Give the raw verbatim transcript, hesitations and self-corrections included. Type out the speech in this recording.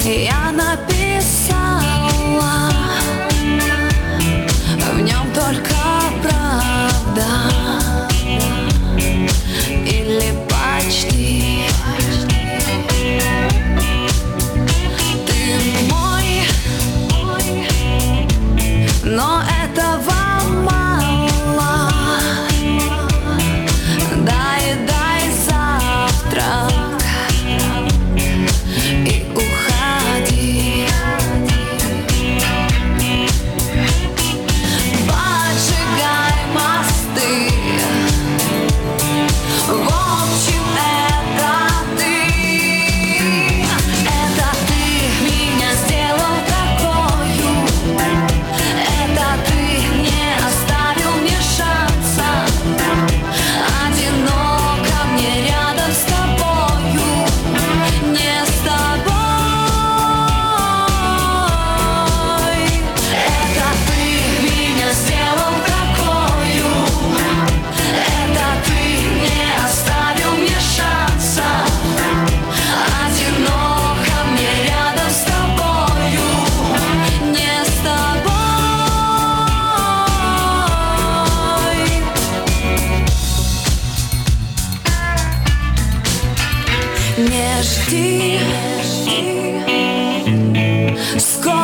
я написала, в нем только правда или почти. Ты мой, но этого мало. Дай, дай завтрак и уходи. Поджигай мосты. В общем, это ты. Это ты меня сделал такою. Это ты не оставил мне шанса. Одиноко мне рядом с тобою. Не с тобой. Это ты меня сделал такою. Это ты не оставил мне шанса. Одиноко мне рядом с тобою. Не с тобой. Не жди, скоро